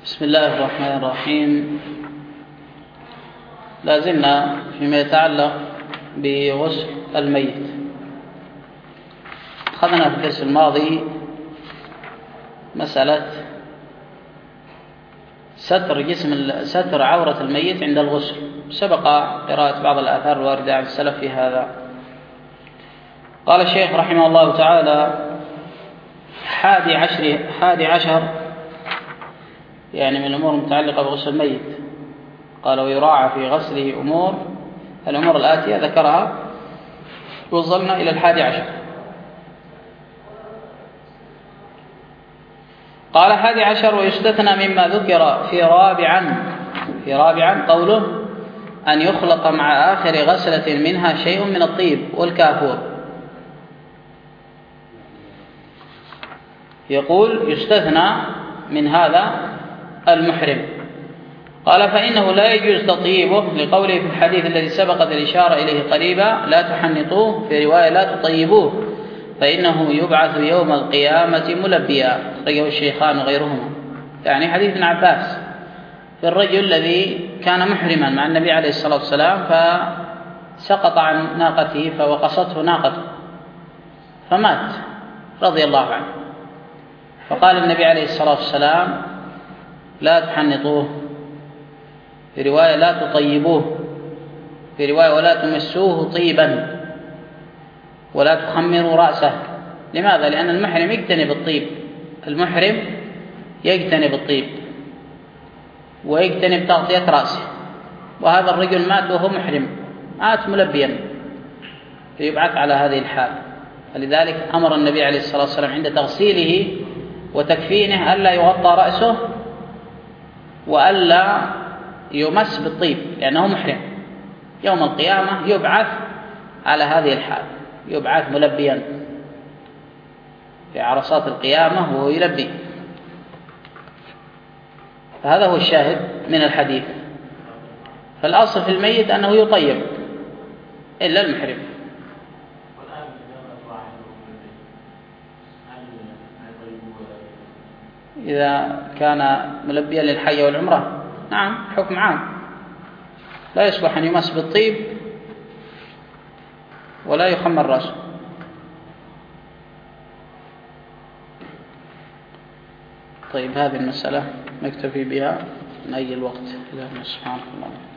بسم الله الرحمن الرحيم. لازلنا فيما يتعلق بغسل الميت. أخذنا في الدرس الماضي مسألة ستر عورة الميت عند الغسل. سبق قراءة بعض الآثار الواردة عن السلف في هذا. قال الشيخ رحمه الله تعالى: 11 يعني من الأمور المتعلقة بغسل الميت. قال: ويراعى في غسله الأمور الآتية ذكرها. وصلنا إلى 11. قال: 11 ويستثنى مما ذكر في رابعا قوله: أن يخلط مع آخر غسلة منها شيء من الطيب والكافور. يقول: يستثنى من هذا المحرم. قال: فإنه لا يجوز تطيبه لقوله في الحديث الذي سبقت الإشارة إليه قريبا: لا تحنطوه، في رواية: لا تطيبوه، فإنه يبعث يوم القيامة ملبيا. أخرجه الشيخان وغيرهما. يعني حديث ابن عباس في الرجل الذي كان محرما مع النبي عليه الصلاة والسلام، فسقط عن ناقته فوقصته ناقته فمات رضي الله عنه. فقال النبي عليه الصلاة والسلام: لا تحنطوه، في رواية: لا تطيبوه، في رواية: ولا تمسوه طيبا، ولا تخمروا رأسه. لماذا؟ لأن المحرم يجتنب الطيب، المحرم يجتنب الطيب ويجتنب تغطية رأسه. وهذا الرجل مات وهو محرم، مات ملبيا، فيبعث على هذه الحال. فلذلك أمر النبي عليه الصلاة والسلام عند تغسيله وتكفينه ألا يغطى رأسه وألا يمس بالطيب، لأنه محرم. يوم القيامة يبعث على هذه الحال، يبعث ملبيا في عرصات القيامة وهو يلبي. فهذا هو الشاهد من الحديث. فالأصل في الميت أنه يطيب إلا المحرم. إذا كان ملبيا للحج والعمرة، نعم، حكم عام، لا يصلح أن يمس بالطيب ولا يخمر رأسه. طيب، هذه المسألة نكتفي بها من أي الوقت. إلى سبحانه الله.